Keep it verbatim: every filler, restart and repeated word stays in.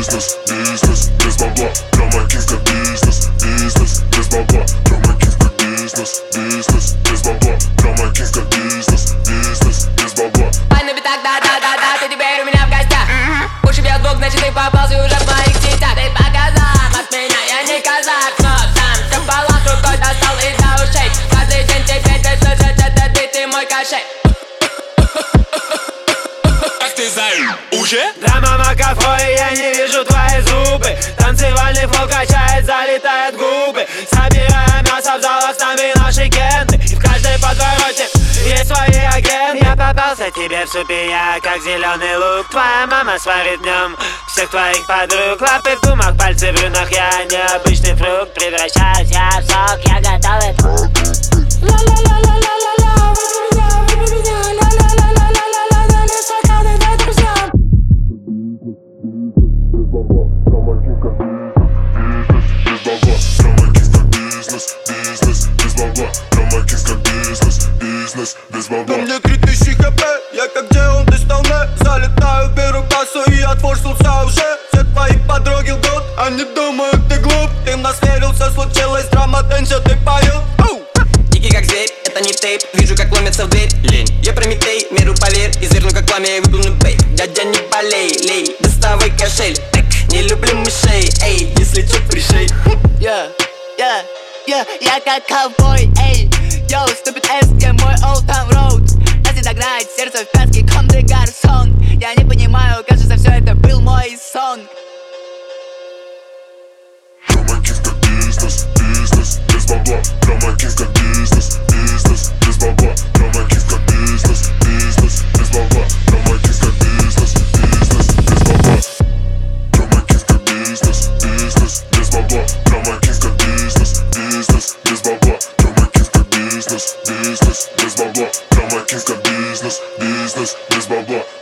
бизнес, бизнес, без бабла. Промокинска бизнес, бизнес, без бабла. Промокинска бизнес, бизнес, без бабла. Промокинска бизнес, бизнес, без бабла. Пань на битах, да-да-да-да, ты теперь у меня в гостях. Уши бьет звук, значит ты попался уже в моих сетях. Ты показал от меня, я не казах, но сам все в балах рукой достал и до ушей. Каждый день теперь ты слышишь, это ты, ты мой кошель. Как ты знаешь, уже? Драма макафои, я не вижу твои зубы. Танцевальный флоу качает, залетает губы. Собираем мясо в залах, с нами наши гены. И в каждой подворотне есть свои агенты. Я попался тебе в супе, я как зеленый лук. Твоя мама сварит днем всех твоих подруг. Лапы в гумах, пальцы в рунах, я необычный фрукт. Превращаюсь я в сок, я готовый. Ла-ла-ла-ла-ла-ла-ла, выбери меня, выбери меня, ла-ла-ла-ла-ла-ла-ла, не саканы, дай друзьям. Без бабла. У меня три тысячи хп, я как Джеон, ты столне. Залетаю, беру кассу и отфорсился уже. Все твои подруги лгут, они думают, ты глуп. Ты насмелился, случилась драма, теншн, ты поют. Дикий как зверь, это не тейп. Вижу, как ломятся в дверь. Лень, я Прометей, меру поверь. Изверну как пламя и выплюну бей. Дядя, не болей, лей, доставай кошель. Так, не люблю мышей, эй, если чё, пришей. Я, я, я, я как ковбой, эй. Йоу, ступит эс, где мой Old Town Road. Если догнать сердце в пятки, конде гарсон. Я не понимаю, кажется, все это был мой сон. Промокинска бизнес, бизнес, без бабла. Промокинска бизнес, бизнес, без бабла. Промокинска бизнес, бизнес, без бабла. Промокинска бизнес, бизнес, без бабла. Промокинска бизнес, бизнес, без бабла. Промокинска бизнес, бизнес, без бабла. Промокинска бизнес, бизнес, без бабла. Промокинска бизнес, бизнес, без бабла.